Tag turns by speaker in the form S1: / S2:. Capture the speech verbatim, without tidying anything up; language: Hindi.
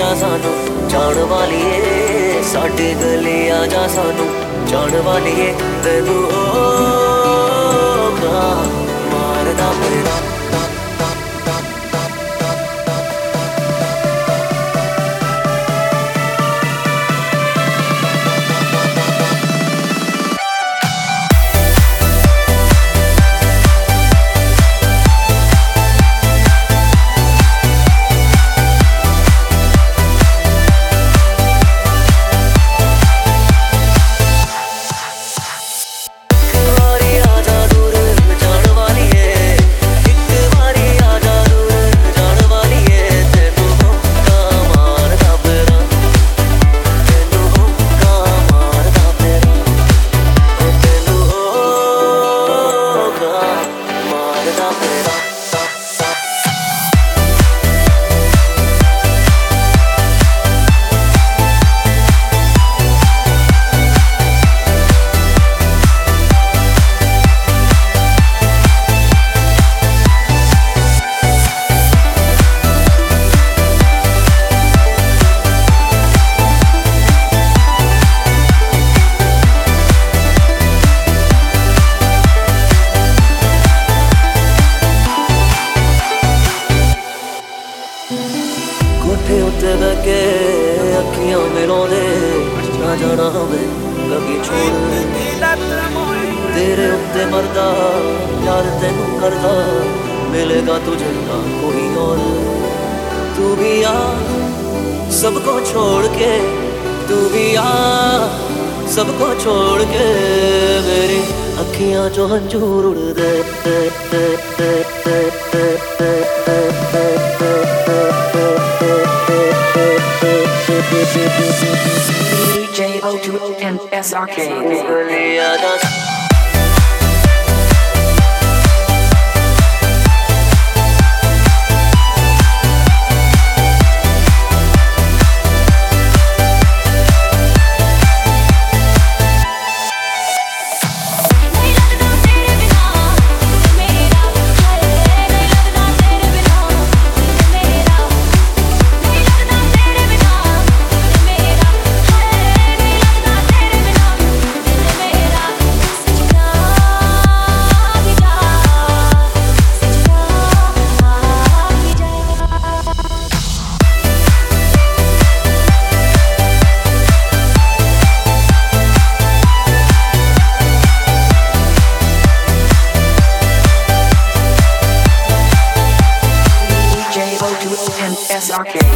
S1: आजा सानू जान वालिए साडे गले आजा सानू जान वालिए तेनू होगा मारदा मेरा उत्ते बैके अखियां मिलाउंदे ना जाना हमें लगी छोड़ तेरे उत्ते मरदा यार तेनू करदा मिलेगा तुझे ना कोई और तू भी आ सबको छोड़ के तू भी आ सबको छोड़ के मेरी अखियां जो हंजूर उड़ दे
S2: D J O two and S R K. S R K.